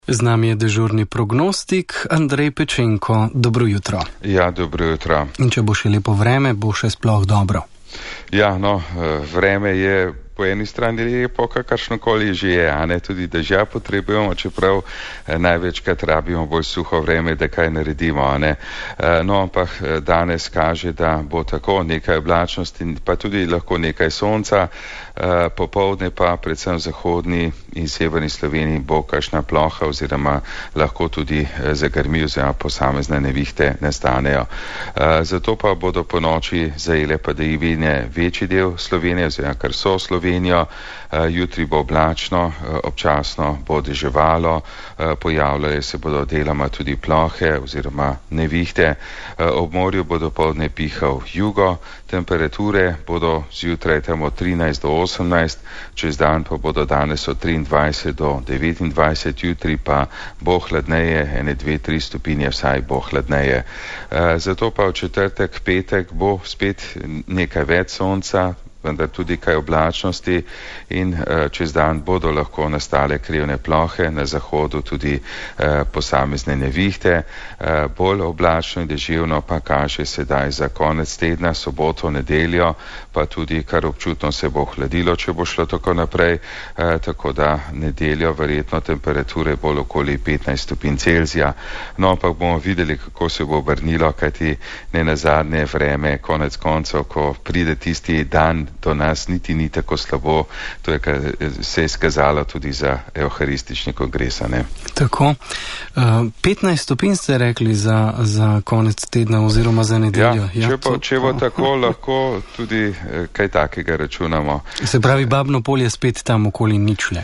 Z nami je dežurni prognostik Andrej Pečenko. Dobro jutro. Ja, dobro jutro. In če bo še lepo vreme, bo še sploh dobro. Ja, vreme je po eni strani lepo, kakršnokoli že je, a ne, tudi dežja potrebujemo, čeprav največkrat rabimo bolj suho vreme, da kaj naredimo, a ne. Ampak danes kaže, da bo tako nekaj oblačnosti, pa tudi lahko nekaj sonca, popoldne pa predvsem v zahodni in severni Sloveniji bo kakšna ploha oziroma lahko tudi zagrmi oziroma posamezne nevihte nastanejo. Zato pa bodo po noči zajele padavine večji del Slovenije oziroma kar so Slovenijo. Jutri bo oblačno, občasno bo deževalo, pojavljale se bodo deloma tudi plohe oziroma nevihte. Ob morju bo dopoldne pihal jugo, temperature bodo zjutraj tam od 13 do 18, čez dan pa bodo danes od 23 do 29, jutri pa bo hladneje, 1-2-3 stopinje vsaj bo hladneje. Zato pa v četrtek, petek bo spet nekaj več sonca, vendar tudi kaj oblačnosti in čez dan bodo lahko nastale krivne plohe, na zahodu tudi posamezne nevihte. Bolj oblačno in deževno pa kaže sedaj za konec tedna, soboto, nedeljo, pa tudi kar občutno se bo hladilo, če bo šlo tako naprej, tako da nedeljo verjetno temperature bolj okoli 15 stopinj Celzija. Ampak bomo videli, kako se bo obrnilo, kajti ne nazadnje vreme, konec koncev, ko pride tisti dan do nas, niti ni tako slabo. To je se izkazalo tudi za evharistični kongres, ne? Tako. 15 stopinj ste rekli za konec tedna oziroma za nedeljo. Če bo tako, lahko tudi kaj takega računamo. Se pravi, Babno Polje spet tam okoli ničle.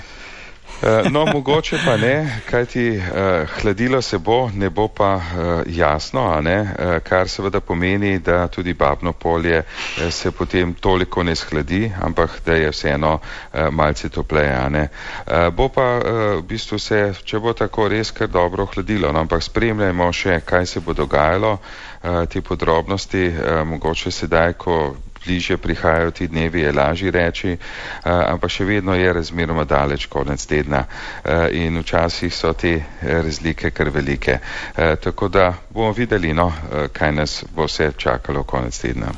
Mogoče pa ne, kajti hladilo se bo, ne bo pa jasno, a ne, kar seveda pomeni, da tudi Babno Polje se potem toliko ne shladi, ampak da je vseeno malce topleje, a ne. Bo pa v bistvu se, če bo tako res kar dobro hladilo, ampak spremljajmo še, kaj se bo dogajalo, te podrobnosti, mogoče sedaj, ko bližje prihajajo ti dnevi, je lažje reči, ampak še vedno je razmeroma daleč konec tedna in včasih so te razlike kar velike. Tako da bomo videli, kaj nas bo vse čakalo konec tedna.